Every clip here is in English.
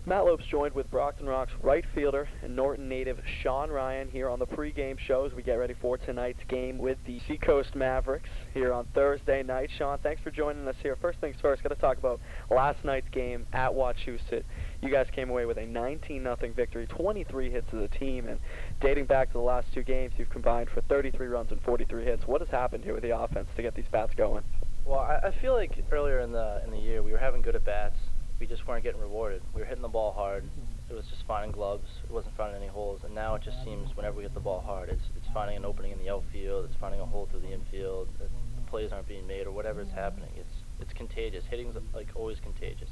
Matt Lopes joined with Brockton Rock's right fielder and Norton native Sean Ryan here on the pregame show as we get ready for tonight's game with the Seacoast Mavericks here on Thursday night. Sean, thanks for joining us here. First things first, got to talk about last night's game at Wachusett. You guys came away with a 19-0 victory, 23 hits as a team, and dating back to the last two games, you've combined for 33 runs and 43 hits. What has happened here with the offense to get these bats going? Well, I feel like earlier in the year we were having good at-bats. We just weren't getting rewarded. We were hitting the ball hard. It was just finding gloves. It wasn't finding any holes. And now it just seems whenever we hit the ball hard, it's finding an opening in the outfield. It's finding a hole through the infield. The plays aren't being made or whatever is happening. It's contagious. Hitting's like always contagious.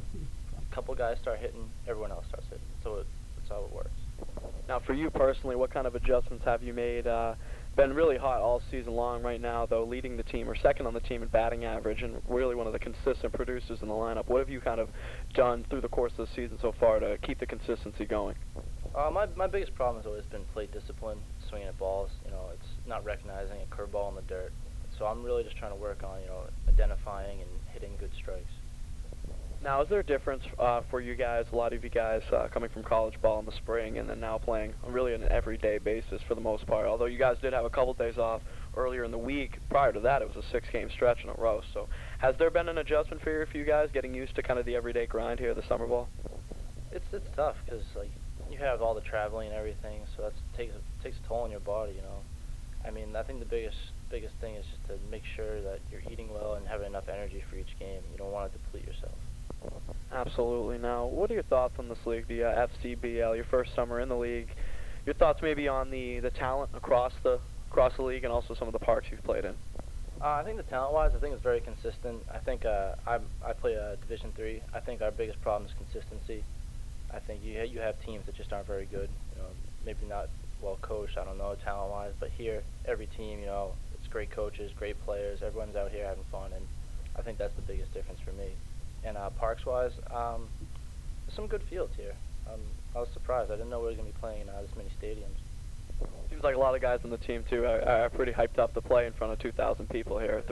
A couple guys start hitting, everyone else starts hitting. So that's how it works. Now, for you personally, what kind of adjustments have you made? Been really hot all season long right now, though, leading the team or second on the team in batting average and really one of the consistent producers in the lineup. What have you kind of done through the course of the season so far to keep the consistency going? My biggest problem has always been plate discipline, swinging at balls. It's not recognizing a curveball in the dirt. So I'm really just trying to work on, identifying and hitting good strikes. Now, is there a difference for you guys, a lot of you guys coming from college ball in the spring and then now playing on really an everyday basis for the most part? Although you guys did have a couple days off earlier in the week, prior to that it was a 6-game stretch in a row. So has there been an adjustment for you guys getting used to kind of the everyday grind here, the summer ball? It's tough because you have all the traveling and everything, so that takes a toll on your body. I mean, I think the biggest thing is just to make sure that you're eating well and having enough energy for each game. You don't want to deplete yourself. Absolutely. Now, what are your thoughts on this league, the FCBL, your first summer in the league? Your thoughts maybe on the talent across the league and also some of the parks you've played in? I think the talent-wise, I think it's very consistent. I think I play Division III. I think our biggest problem is consistency. I think you have teams that just aren't very good. Maybe not well coached. I don't know talent-wise, but here every team, it's great coaches, great players. Everyone's out here having fun, and I think that's the biggest difference for me. And parks-wise, there's some good fields here. I was surprised. I didn't know we were going to be playing in this many stadiums. Seems like a lot of guys on the team, too, are pretty hyped up to play in front of 2,000 people here,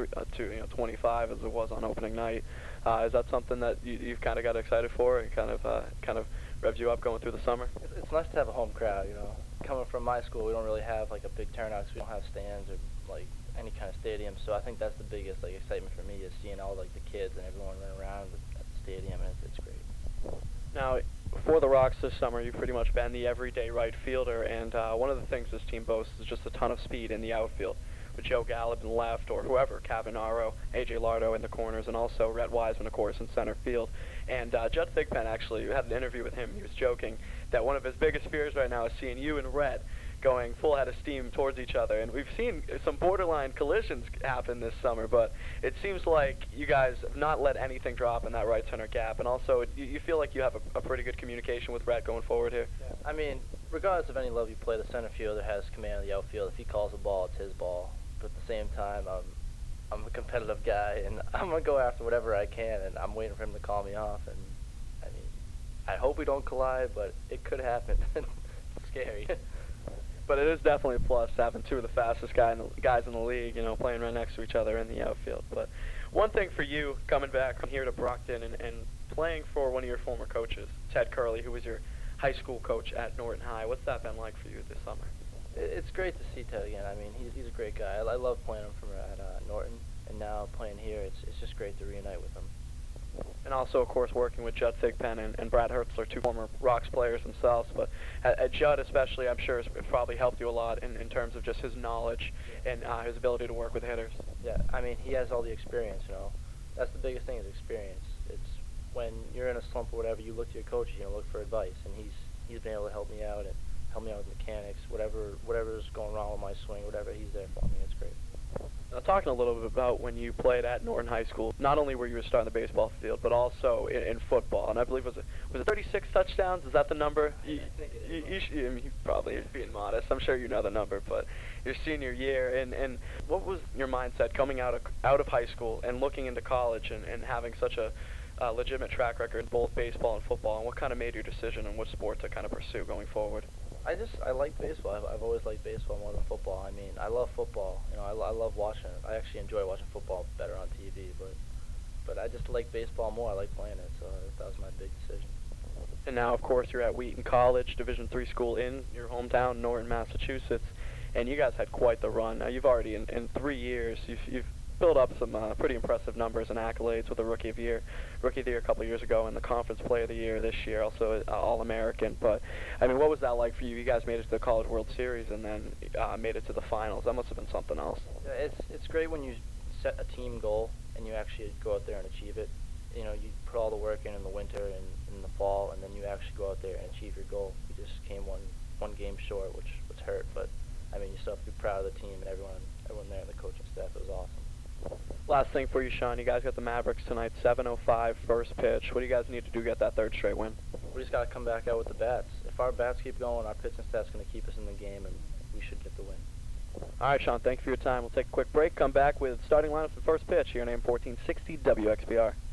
25 as it was on opening night. Is that something that you've kind of got excited for and kind of revs you up going through the summer? It's nice to have a home crowd, Coming from my school, we don't really have, a big turnout because we don't have stands or, any kind of stadium, so I think that's the biggest excitement for me is seeing all the kids and everyone run around at the stadium, and it's great. Now, for the Rocks this summer, you've pretty much been the everyday right fielder, and one of the things this team boasts is just a ton of speed in the outfield, with Joe Gallup in left or whoever, Cavanaro, A.J. Lardo in the corners, and also Rhett Wiseman, of course, in center field. And Judd Thigpen, actually, you had an interview with him. He was joking that one of his biggest fears right now is seeing you and Rhett going full head of steam towards each other, and we've seen some borderline collisions happen this summer, but it seems like you guys have not let anything drop in that right center gap, and also you feel like you have a pretty good communication with Rhett going forward here. Yeah. I mean, regardless of any level you play, the center fielder has command of the outfield. If he calls a ball, it's his ball, but at the same time, I'm a competitive guy, and I'm going to go after whatever I can, and I'm waiting for him to call me off, and I mean, I hope we don't collide, but it could happen. It's scary. But it is definitely a plus having two of the fastest guys in the league, playing right next to each other in the outfield. But one thing for you, coming back from here to Brockton and playing for one of your former coaches, Ted Curley, who was your high school coach at Norton High, what's that been like for you this summer? It's great to see Ted again. I mean, he's a great guy. I love playing him at Norton, and now playing here, it's just great to reunite with him. And also, of course, working with Judd Thigpen and Brad Hertzler, two former Rocks players themselves. But at Judd especially, I'm sure it's probably helped you a lot in terms of just his knowledge and his ability to work with hitters. Yeah, I mean, he has all the experience, That's the biggest thing is experience. It's when you're in a slump or whatever, you look to your coach, look for advice. And he's been able to help me out with mechanics, whatever's going wrong with my swing, whatever, he's there for me. It's great. Now, talking a little bit about when you played at Norton High School, not only were you a star on the baseball field, but also in football. And I believe was it 36 touchdowns? Is that the number? I think it is. You probably being modest. I'm sure you know the number, but your senior year, and what was your mindset coming out of high school and looking into college and having such a legitimate track record in both baseball and football, and what kind of made your decision on what sport to kind of pursue going forward? I like baseball. I've always liked baseball more than football. I mean, I love football. I love watching it. I actually enjoy watching football better on TV, but I just like baseball more. I like playing it, so that was my big decision. And now, of course, you're at Wheaton College, Division III school in your hometown, Norton, Massachusetts, and you guys had quite the run. Now, you've already, in 3 years, you've built up some pretty impressive numbers and accolades with the Rookie of the Year a couple of years ago, and the Conference Player of the Year this year, also All-American. But, I mean, what was that like for you? You guys made it to the College World Series and then made it to the finals. That must have been something else. Yeah, it's great when you set a team goal and you actually go out there and achieve it. You know, you put all the work in the winter and in the fall, and then you actually go out there and achieve your goal. You just came one game short, which hurt, but I mean, you still have to be proud of the team and everyone there, the coaching staff. It was awesome. Last thing for you, Sean. You guys got the Mavericks tonight, 7:05 first pitch. What do you guys need to do to get that third straight win? We just got to come back out with the bats. If our bats keep going, our pitching staff's going to keep us in the game, and we should get the win. All right, Sean, thank you for your time. We'll take a quick break, come back with starting lineups and first pitch here on AM 1460 WXBR.